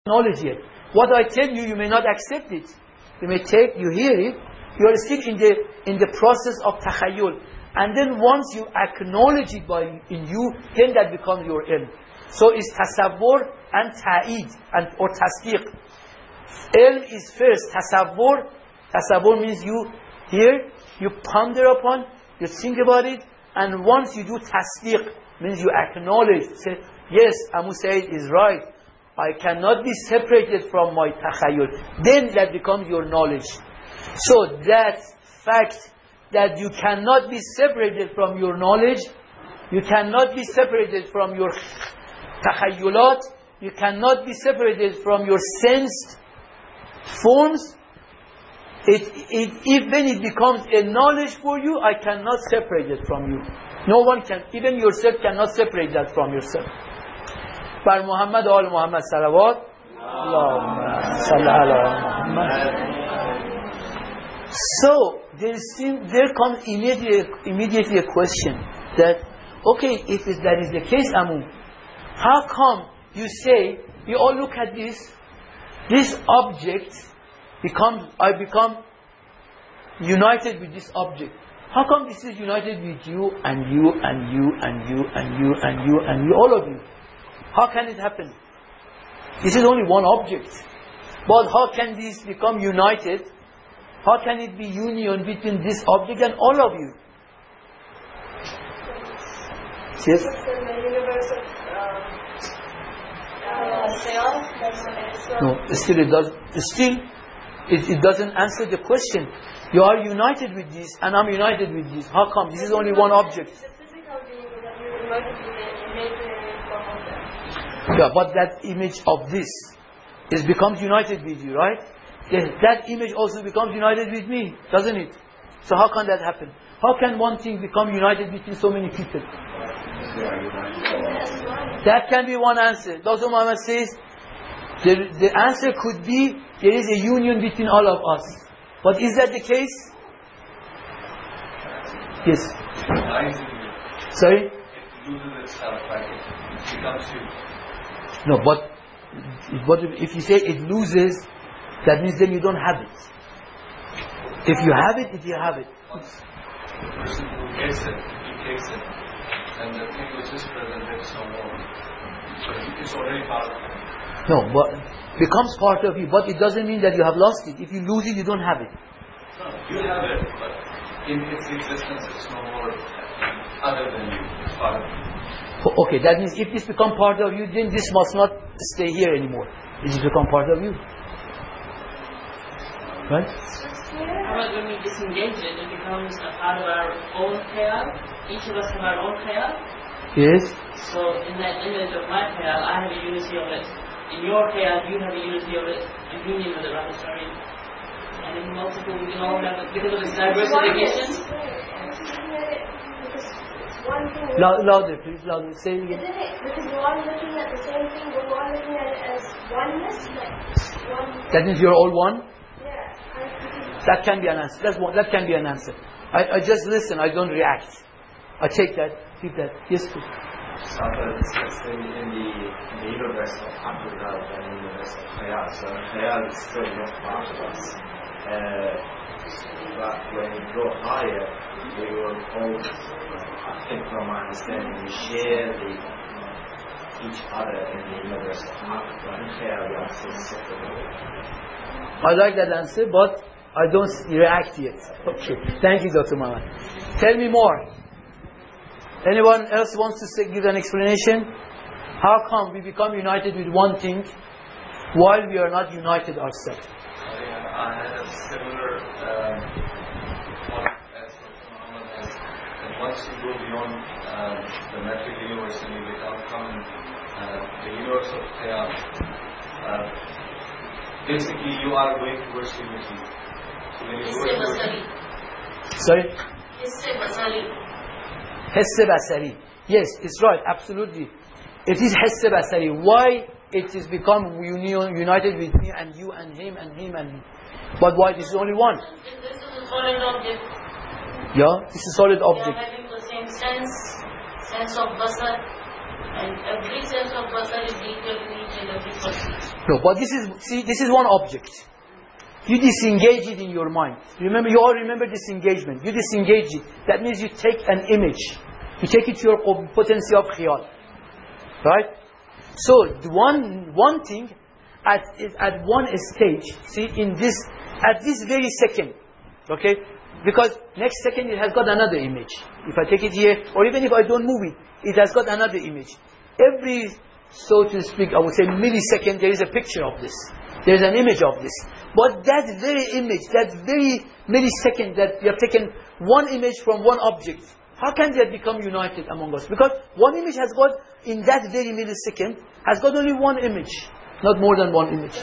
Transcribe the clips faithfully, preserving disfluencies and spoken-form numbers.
knowledge yet. What I tell you, you may not accept it. You may take, you hear it. You are still in the in the process of takhayyul. And then once you acknowledge it by in you, then that becomes your ilm. So it's tasawwur and ta'id and or tasdiq. Ilm is first tasawwur. Tasawwur means you hear, you ponder upon, you think about it, and once you do tasdiq, means you acknowledge, say, yes, Abu Sayyid is right. I cannot be separated from my takhayyul. Then that becomes your knowledge. So that fact that you cannot be separated from your knowledge, you cannot be separated from your takhayyulat, you cannot be separated from your sensed forms, it, it, if when it becomes a knowledge for you, I cannot separate it from you. No one can, even yourself cannot separate that from yourself. بر محمد آل محمد صلوات اللهم صل علی محمد. So there, seem, there comes immediately, immediately a question that, okay, if it, that is the case, Amu, how come you say, you all look at this, this object becomes, I become united with this object. How come this is united with you and you and you and you and you and you and you, all of you? How can it happen? This is only one object. But how can this become united? How can it be union between this object and all of you? Yes? No, still it does. Still, it, it doesn't answer the question. You are united with this, and I'm united with this. How come? This is only one object. Yeah, but that image of this is becomes united with you, right? Yes, that image also becomes united with me, doesn't it? So how can that happen? How can one thing become united between so many people? That can be one answer. Doctor Muhammad says the, the answer could be there is a union between all of us. But is that the case? Yes. Sorry? No, but but if you say it loses, that means then you don't have it. If you have it, if you have it. The person who gets it, he takes it, and the thing which is present is no more. So it's already part of him. No, but becomes part of you, but it doesn't mean that you have lost it. If you lose it, you don't have it. No, you have it, but in its existence, it's no more other than you. It's part of you. Okay, that means if this becomes part of you, then this must not stay here anymore. It has become part of you. Right? How about when we disengage it, it becomes a part of our own khayal? Each of us have our own khayal? Yes. So in that image of my khayal, I have a unity of it. In your khayal, you have a unity of it, a union with it, rather, sorry. And in multiple, we can all have it because of its diversification. Loud, louder, please, louder. Say it again. Isn't it? Because we're all looking at the same thing, we're all looking at it as oneness, like one. That means you're all one? Yeah. That can be an answer. That's one, that can be an answer. I, I just listen, I don't react. I take that, keep that. Yes, please. Santa discussed in, in, the, in the universe of Abdullah and the universe of Khayal. So Khayal is still not part of us. Uh, but when we go higher, we will all, I think from my understanding, we share the, each other in the universe of Abdullah and Khayal. We are still separate. I like that answer, but I don't react yet. Okay. Thank you, Doctor Muhammad. Tell me more. Anyone else wants to say, give an explanation? How come we become united with one thing while we are not united ourselves? I had a similar um, thought as Doctor Muhammad has. That once you go beyond um, the metric universe and you become common, uh, the universe of Khayal, uh, basically you are going towards unity. So when you go towards... Sorry? Hisse Hisse basari. Yes, it's right, absolutely. It is hisse basari. Why it is become union, united with me and you and him and him and me. But why this is only one? This is a solid object. Yeah, this is a solid object. They are having the same sense, sense of basar. And every sense of person is equal to each and every person. No, but this is, see, this is one object. You disengage it in your mind. Remember, you all remember disengagement. You disengage it. That means you take an image. You take it to your potency of khiyal. Right? So, the one, one thing at, is at one stage, see, in this, at this very second, okay? Because next second it has got another image. If I take it here, or even if I don't move it, it has got another image. Every, so to speak, I would say millisecond, there is a picture of this. There is an image of this. But that very image, that very millisecond that you have taken one image from one object, how can that become united among us? Because one image has got, in that very millisecond, has got only one image, not more than one image.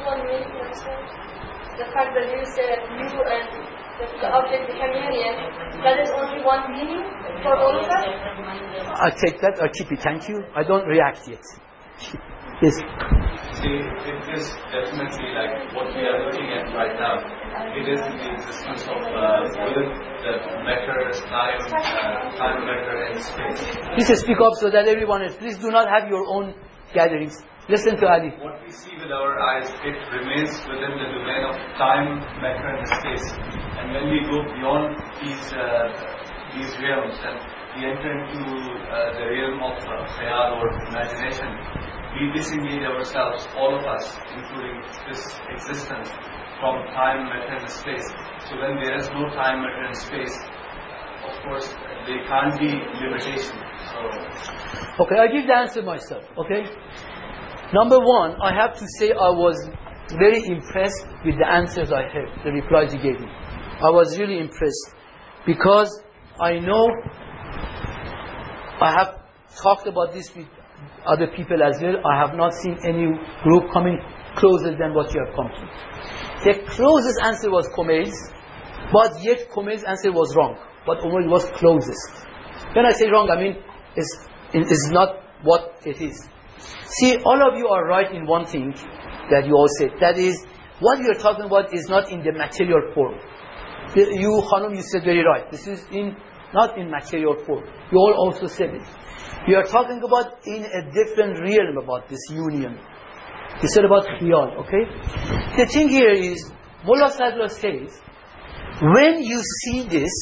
The fact that you said you and the, the object become union, that is only one meaning for all of us? I take that, I keep it, thank you. I don't react yet. Yes. See, it is definitely like what we are looking at right now. It is the existence of uh, within the matter, time, uh, time, matter, and space. Please speak up so that everyone else. Please do not have your own gatherings. Listen to Ali. What we see with our eyes, it remains within the domain of time, matter, and space. And when we go beyond these uh, these realms and we enter into uh, the realm of uh, khayal or imagination, we disengage ourselves, all of us, including this existence, from time, matter, and space. So when there is no time, matter, and space, of course, there can't be limitation. So, okay, I give the answer myself. Okay. Number one, I have to say I was very impressed with the answers I heard, the replies you gave me. I was really impressed because I know I have talked about this with other people as well. I have not seen any group coming closer than what you have come to. The closest answer was Khomeini's, but yet Khomeini's answer was wrong. But Umar was closest. When I say wrong, I mean it's, it's not what it is. See, all of you are right in one thing that you all said. That is, what we are talking about is not in the material form. You, Khanum, you said very right. This is in not in material form. You all also said it. We are talking about in a different realm about this union. He said about khiyal, okay? The thing here is, Mullah Sadullah says, when you see this,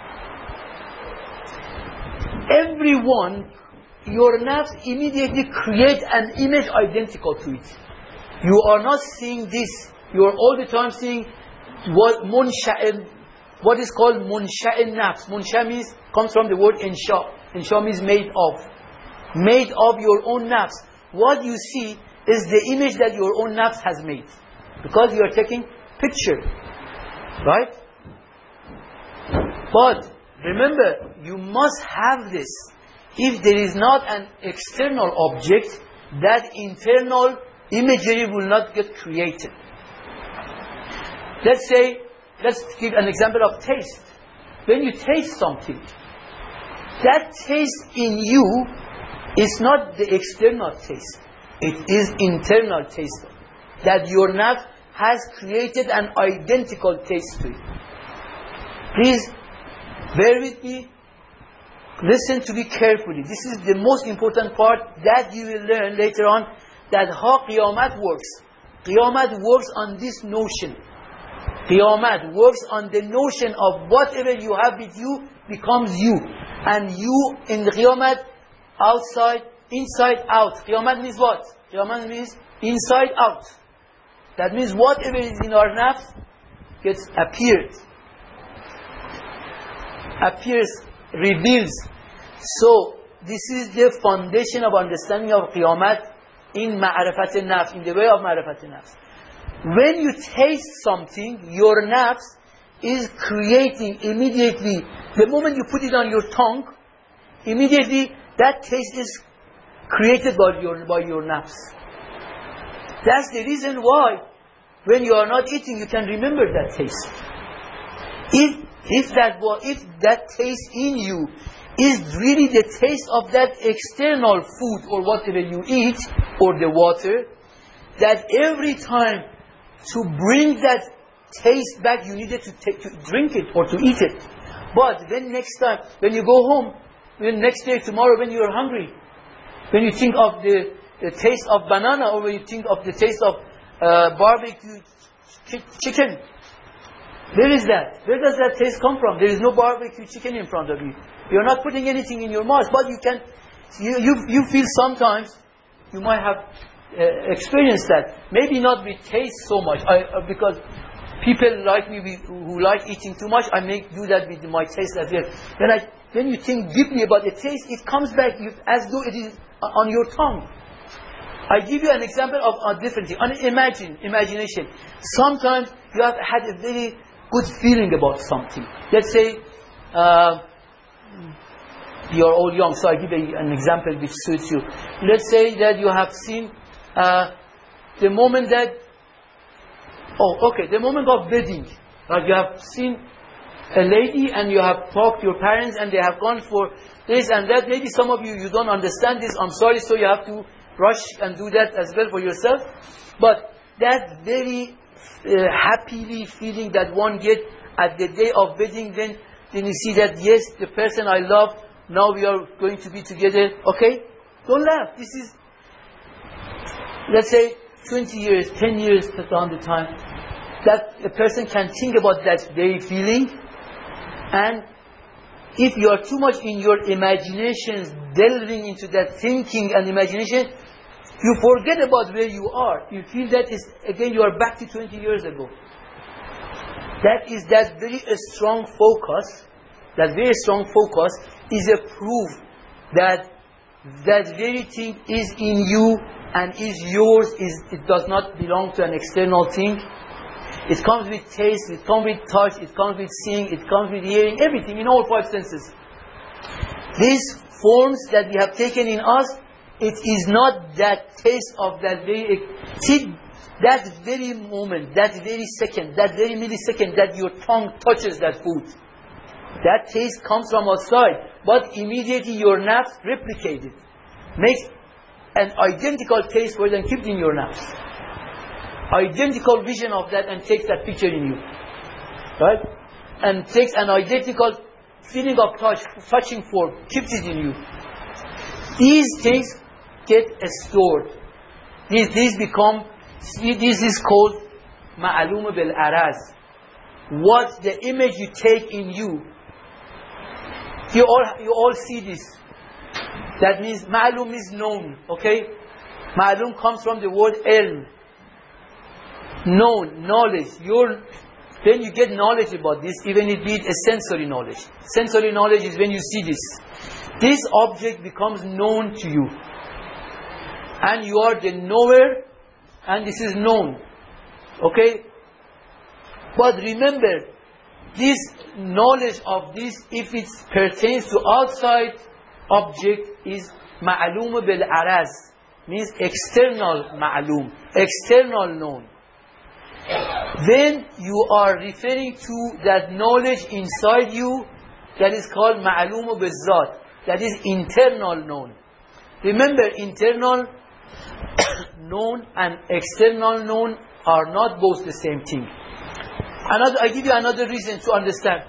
everyone, your nafs immediately create an image identical to it. You are not seeing this. You are all the time seeing what munsha'in, what is called munsha'in nafs. Munsha means, comes from the word insha. Insha means made of. Made of your own nafs. What you see is the image that your own nafs has made. Because you are taking picture. Right? But remember, you must have this. If there is not an external object, that internal imagery will not get created. Let's say, let's give an example of taste. When you taste something, that taste in you is not the external taste. It is internal taste. That your nafs has created an identical taste to it. Please, bear with me. Listen to me carefully. This is the most important part that you will learn later on, that how Qiyamat works. Qiyamat works on this notion. Qiyamat works on the notion of whatever you have with you becomes you. And you in the Qiyamat, outside, inside, out. Qiyamat means what? Qiyamat means inside, out. That means whatever is in our nafs gets appeared. Appears, reveals. So, this is the foundation of understanding of Qiyamat in Ma'arifat al-Nafs, in the way of Ma'arifat al-Nafs. When you taste something, your nafs is creating immediately, the moment you put it on your tongue, immediately that taste is created by your, by your nafs. That's the reason why, when you are not eating, you can remember that taste. If If that if that taste in you is really the taste of that external food or whatever you eat, or the water, that every time to bring that taste back, you needed to, take, to drink it or to eat it. But when next time, when you go home, when next day, tomorrow, when you are hungry, When you think of the, the taste of banana, or when you think of the taste of uh, barbecue ch- chicken, where is that? Where does that taste come from? There is no barbecue chicken in front of you. You're not putting anything in your mouth, but you can, you you, you feel sometimes, you might have uh, experienced that. Maybe not with taste so much, I, uh, because people like me who like eating too much, I may do that with my taste as well. When I, when you think deeply about the taste, it comes back you, as though it is on your tongue. I give you an example of a different thing. Imagine, imagination. Sometimes you have had a very good feeling about something. Let's say uh, you're all young, so I give a, an example which suits you. Let's say that you have seen uh, the moment that, oh, okay, the moment of wedding. Like you have seen a lady and you have talked to your parents and they have gone for this and that. Maybe some of you, you don't understand this. I'm sorry, so you have to rush and do that as well for yourself. But that very uh, happily feeling that one get at the day of wedding, then, then you see that, yes, the person I love, now we are going to be together. Okay? Don't laugh. This is, let's say, twenty years, ten years down the time, that a person can think about that very feeling. And if you are too much in your imaginations, delving into that thinking and imagination, you forget about where you are. You feel that is, again, you are back to twenty years ago. That is that very uh, strong focus, that very strong focus is a proof that that very thing is in you and is yours, is it does not belong to an external thing. It comes with taste, it comes with touch, it comes with seeing, it comes with hearing, everything in all five senses. These forms that we have taken in us, it is not that taste of that very, see, that very moment, that very second, that very millisecond that your tongue touches that food. That taste comes from outside, but immediately your nerves replicate it. Makes an identical taste for it and keep it in your nerves. Identical vision of that and takes that picture in you. Right? And takes an identical feeling of touch, touching form, keeps it in you. These things get stored. These, these become, this is called ma'alum bil araz. What the image you take in you, you all, you all see this. That means ma'alum is known, okay? Ma'alum comes from the word ilm. Known, knowledge. You're, then you get knowledge about this, even if it is a sensory knowledge. Sensory knowledge is when you see this. This object becomes known to you. And you are the knower, and this is known. Okay? But remember, this knowledge of this, if it pertains to outside object, is ma'alum bil araz. Means external ma'alum, external known. Then you are referring to that knowledge inside you that is called ma'alum bil zat. That is internal known. Remember, internal known and external known are not both the same thing. Another, I give you another reason to understand.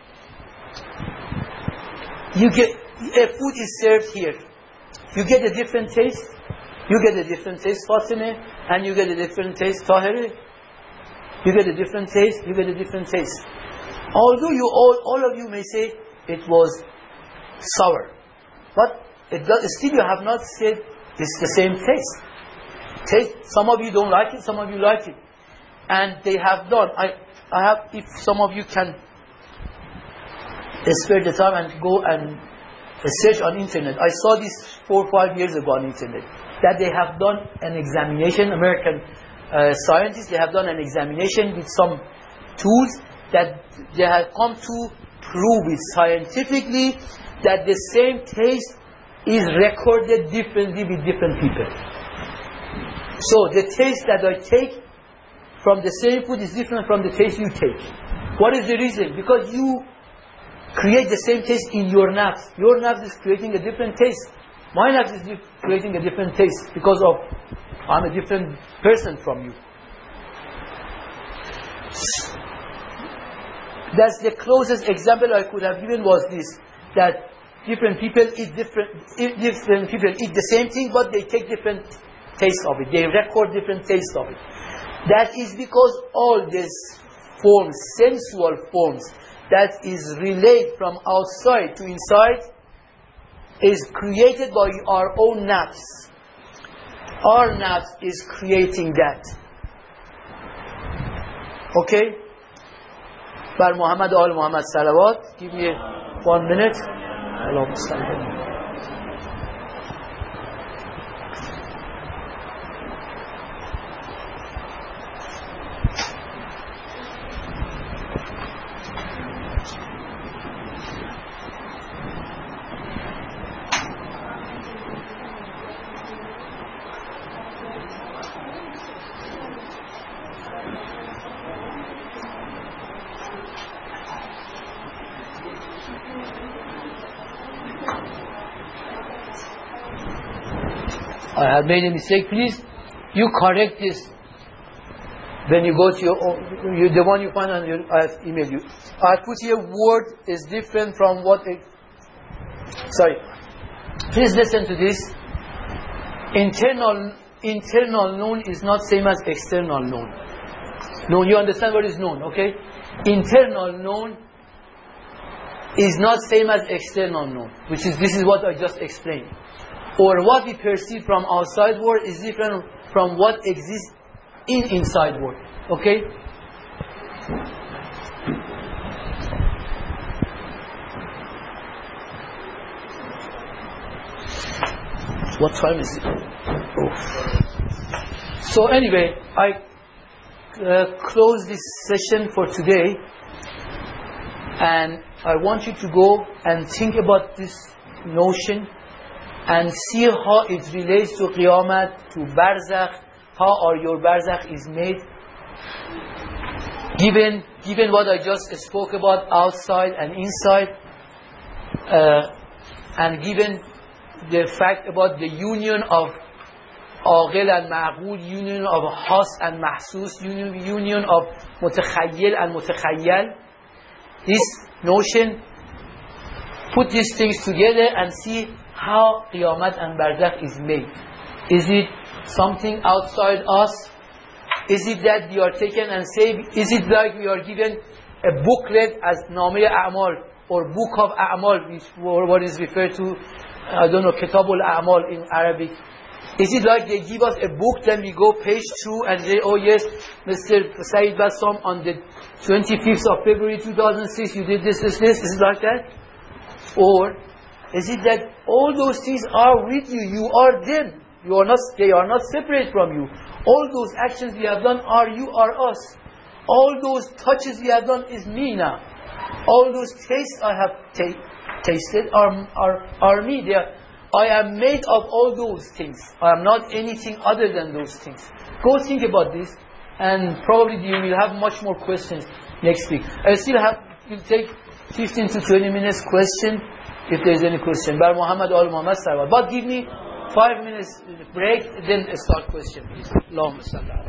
You get, a food is served here. You get a different taste. You get a different taste, Fatima, and you get a different taste, Tahiri. You get a different taste, you get a different taste. Although you all, all of you may say it was sour, but it does, still you have not said it's the same taste. Taste. Some of you don't like it, some of you like it, and they have done. I, I have. If some of you can spare the time and go and search on internet. I saw this four or five years ago on internet that they have done an examination. American uh, scientists, they have done an examination with some tools that they have come to prove it scientifically that the same taste is recorded differently with different people. So the taste that I take from the same food is different from the taste you take. What is the reason? Because you create the same taste in your nerves. Your nerves is creating a different taste. My nerves is creating a different taste because of I'm a different person from you. That's the closest example I could have given was this, that different people eat different, different people eat the same thing, but they take different taste of it. They record different taste of it. That is because all these forms, sensual forms, that is relayed from outside to inside, is created by our own nafs. Our nafs is creating that. Okay? Bar Muhammad al Muhammad salawat. Give me one minute. Allahumma salli. I have made a mistake. Please, you correct this when you go to your own, you, the one you find on your, I have emailed you. I put here word is different from what it, sorry. Please listen to this. Internal, internal known is not same as external known. Known, you understand what is known, okay? Internal known is not same as external known, which is, this is what I just explained. Or what we perceive from outside world is different from what exists in inside world. Okay? What time is it? Oh. So anyway, I uh, close this session for today, and I want you to go and think about this notion and see how it relates to Qiyamah, to Barzakh, how our your Barzakh is made. Given, given what I just spoke about outside and inside, uh, and given the fact about the union of Aqil and Ma'qul, union of Has and Mahsus, union, union of Mutakhayyil and Mutakhayyal, this notion, put these things together and see how Qiyamah and Barzakh is made. Is it something outside us? Is it that we are taken and saved? Is it like we are given a booklet as Name A'mal or Book of A'mal, which or what is referred to, I don't know, Kitabul A'mal in Arabic? Is it like they give us a book, then we go page through and say, oh yes, Mister Saeed Bassam, on the twenty-fifth of February two thousand six, you did this, this, this? Is it like that? Or is it that all those things are with you, you are them, you are not, they are not separate from you. All those actions we have done are you, are us. All those touches we have done is me now. All those tastes I have ta- tasted are, are, are me. They are, I am made of all those things. I am not anything other than those things. Go think about this, and probably you will have much more questions next week. I still have, will take fifteen to twenty minutes question, if there is any question. Bar Muhammad al Muhammad salawat. But give me five minutes break, then start question, please. Allahumma salli.